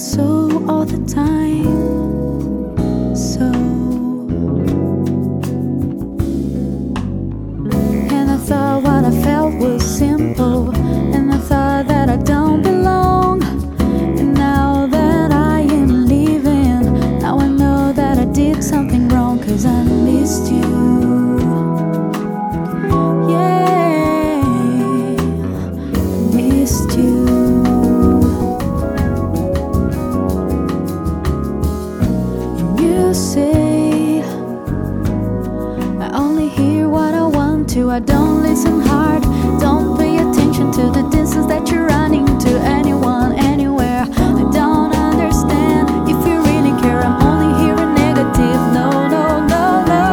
so all the time. So, and I thought what I felt was simple, and I thought that I don't belong. And now that I am leaving, now I know that I did something wrong, 'cause I missed you. You say I only hear what I want to, I don't listen hard, don't pay attention to the distance that you're running to anyone, anywhere. I don't understand if you really care, I'm only hearing negative. No, no, no, no.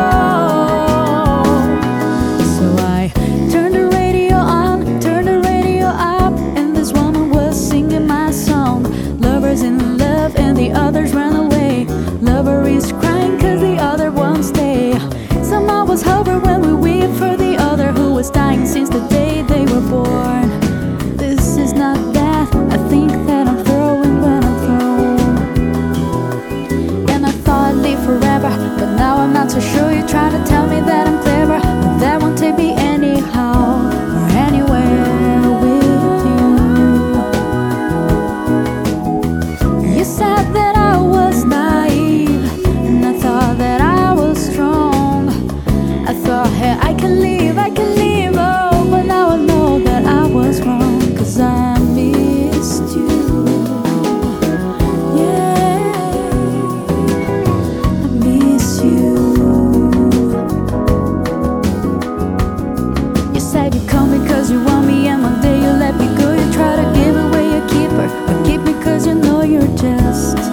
So I turned the radio on, turned the radio up, and this woman was singing my song. Lovers in love and the others ran away. Lover is crying 'cause the other won't stay. Somehow was over when we weep for the other who was dying since the day they were born. This is not that, I think that I'm throwing when I'm thrown. And I thought I'd live forever, but now I'm not so sure. You try to tell me that I'm clever, but that won't take me anyhow or anywhere with you. You said that I was naive, and I thought that I was strong. I thought, hey, I can leave, oh, but now I know that I was wrong, 'cause I missed you. Yeah, I miss you. You said you call me 'cause you want me, and one day you let me go. You try to give away your keeper, or keep me 'cause you know you're just